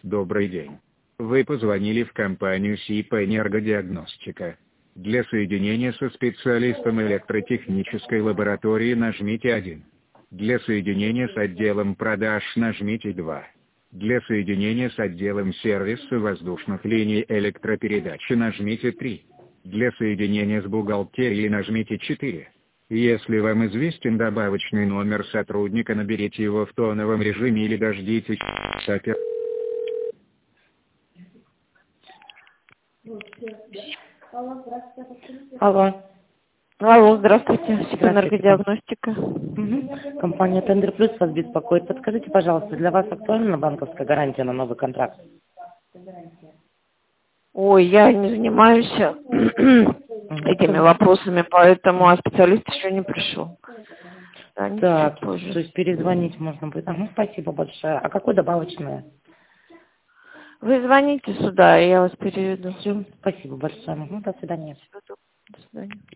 Добрый день. Вы позвонили в компанию СИП «Энергодиагностика». Для соединения со специалистом электротехнической лаборатории нажмите 1. Для соединения с отделом продаж нажмите 2. Для соединения с отделом сервиса воздушных линий электропередачи нажмите 3. Для соединения с бухгалтерией нажмите 4. Если вам известен добавочный номер сотрудника, наберите его в тоновом режиме или дождитесь сапер. Алло. Алло, здравствуйте. Здравствуйте. Энергодиагностика. Угу. Компания Тендер Плюс вас беспокоит. Подскажите, пожалуйста, для вас актуальна банковская гарантия на новый контракт? Ой, я не занимаюсь этими вопросами, поэтому специалист еще не пришел. Да, Так, позже. то есть перезвонить можно будет. Ага, спасибо большое. А какое добавочное? Вы звоните сюда, и я вас переведу. Все, спасибо большое. До свидания. До свидания.